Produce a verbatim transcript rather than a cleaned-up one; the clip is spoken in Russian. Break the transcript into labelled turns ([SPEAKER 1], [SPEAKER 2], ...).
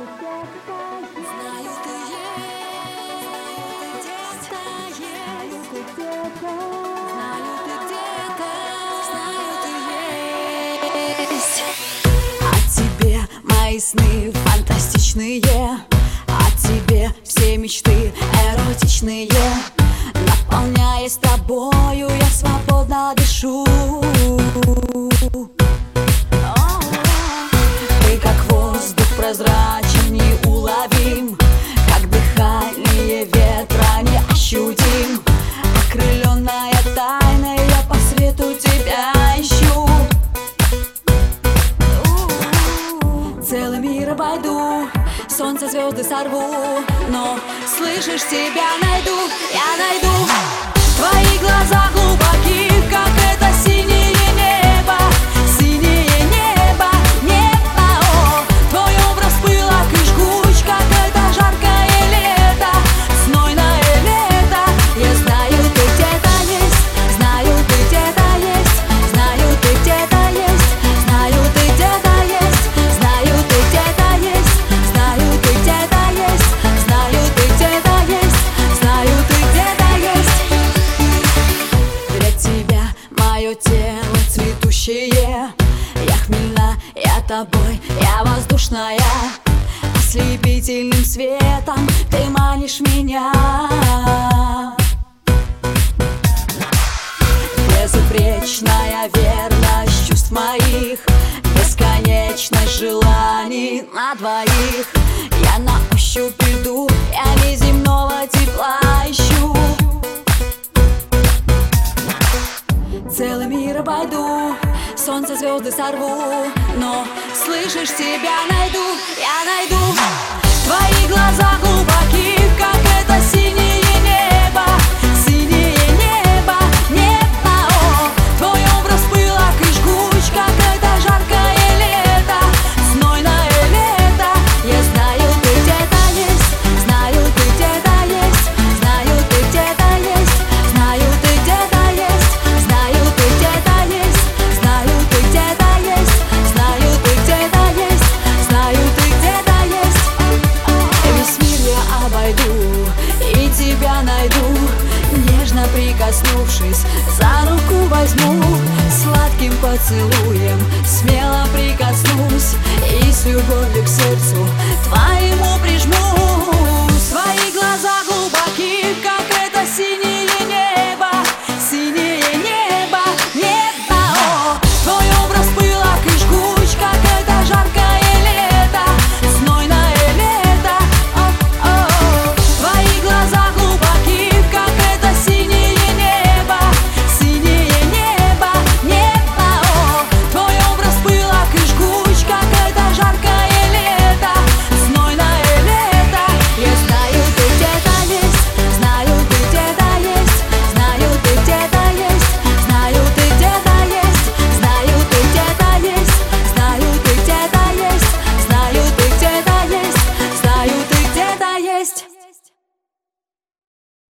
[SPEAKER 1] Знаю, ты есть, знаю, ты где-то есть, знаю, ты где-то, знаю, ты есть. О тебе мои сны фантастичные, о тебе все мечты эротичные. Наполняясь тобою, я свободно дышу. Ты как воздух прозрачен, неуловим, как дыхание ветра неощутим. Окрыленная тайной, я по свету тебя ищу. Целый мир обойду, солнце, звезды сорву, но слышишь, тебя найду, я найду. Твои глаза глубоки, как это синее небо, синее небо, небо. О, твой образ пылок и жгуч, как это жаркое лето, знойное лето. Я знаю, ты где-то есть, знаю, ты где-то есть, знаю, ты где-то есть, знаю, ты где-то есть, знаю, ты где-то есть, знаю, ты где-то есть, знаю, ты где-то есть, знаю, ты где-то есть. Для тебя мое тело цветущее, я хмельна, я тобой, я воздушная. Ослепительным светом ты манишь меня. Безупречная верность чувств моих, бесконечность желаний на двоих. Я на ощупь иду, я неземного тепла ищу. Целый мир обойду, солнце, звезды сорву, но слышишь, тебя найду, я найду. Твои глаза глубоки, как это синее небо, синее небо, небо. О, твой образ пылок и жгуч, как это жаркое лето, знойное лето. Я знаю, ты где-то есть, знаю, ты где-то есть, знаю, ты где-то есть, знаю, ты где-то есть, знаю, ты где-то есть, знаю, ты где-то есть, знаю, ты где-то есть, знаю, ты где-то есть. Весь мир я обойду и тебя найду, нежно прикоснувшись, за руку возьму. Сладким поцелуем смело прикоснусь и с любовью к сердцу твоему прижму.